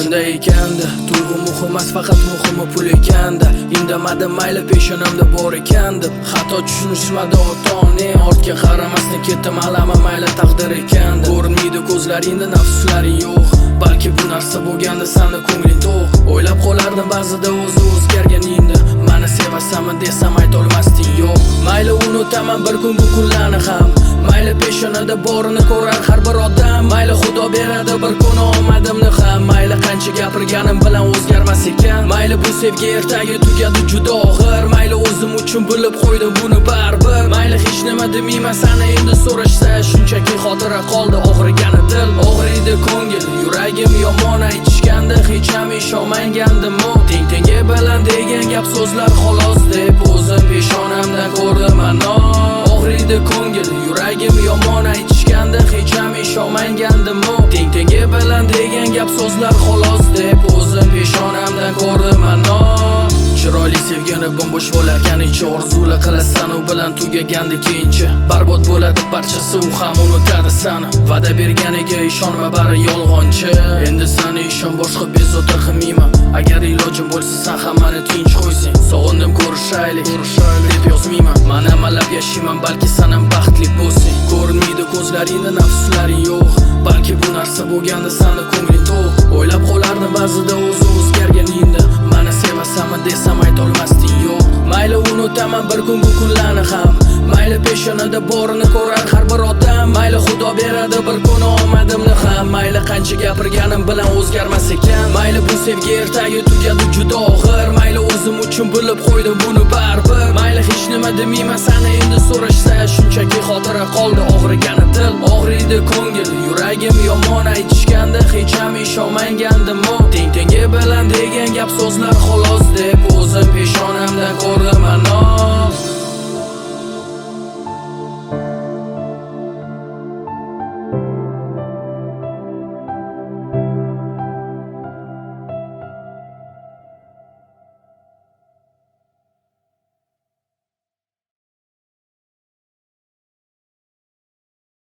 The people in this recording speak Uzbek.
shunday ekanda, tuyg'u muhim emas, faqat muhimi pul ekanda. Indamadim mayli peshonamda bor ekan deb, hatto tushunishmadi ota-ona. Ortga qaramasdan ketdim, alama mayli taqdir ekan. Ko'rinmaydi ko'zlaringda nafslaring yo'q, balki bu narsa bo'lganda sani ko'ngling to'q. O'ylab qolardim ba'zida o'zi o'zgarganingda, meni sevasanmi desam aytolmasding yo'q. Mayli unutaman bir kun bu kunlarni ham, mayli peshonada borini ko'rar har bir odam, mayli Xudo beradi bir kun omadimni ham, mayli qancha gapirganim bilan o'zgarmas ekan, mayli bu sevgi ertaga tugadi juda og'ir, mayli o'zim uchun bilib qo'ydim buni baribir, mayli hech nima demayman sani endi so'rashsa, shunchaki xotira qoldi og'rigani dil, og'riydi ko'ngil, yuragim yomon aytishganda hech ham ishonmagandim. Teng-tengi bilan degan gap so'zlar xolos deb o'zim peshonamdan ko'rdim ano. Og'riydi ko'ngil, yuragim yomon aytishganda hech ham ishonmagandim. Teng-tengi bilan degan gap so'zlar xolos deb o'zim peshonamdan ko'rdim ano. Chiroyli sevgini bo'sh bo'larkan ichi, orzular qilasan u bilan tugaganda keyinchi barbod bo'ladi barchasi, u ham unutadi sani. Va'da berganiga ishonma, bari yolg'onchi. Endi sani ishon, boshqa bezovta qilmayman. Agar ilojim bo'lsa sen ham meni tinch qo'ysang, sog'indim ko'rishaylik deb yozmayman. Men amalab yashayman, balki sen ham baxtli bo'lsang. Ko'rinmaydi ko'zlaringda nafslaring yo'q, balki bu narsa bo'lganda sani ko'ngling to'q. O'ylab qolardim ba'zida o'zi o'zgarganingda, meni sevasanmi desam aytolmasding yo'q. Mayli unutaman bir kun bu kunlarni ham, mayli peshonada borini ko'rar har bir odam, mayli Xudo beradi bir kun omadimni ham, mayli qancha gapirganim bilan o'zgarmas ekan, mayli bu sevgi ertaga tugadi juda og'ir, mayli o'zim uchun bilib qo'ydim buni baribir, mayli hech nima demayman sani endi so'rashsa, shunchaki xotira qoldi og'rigani dil, og'riydi ko'ngil, yuragim yomon aytishganda hech ham ishonmagandim. Teng-tengi bilan degan gap so'zlar xolos deb o'zim peshonamdan ko'rdim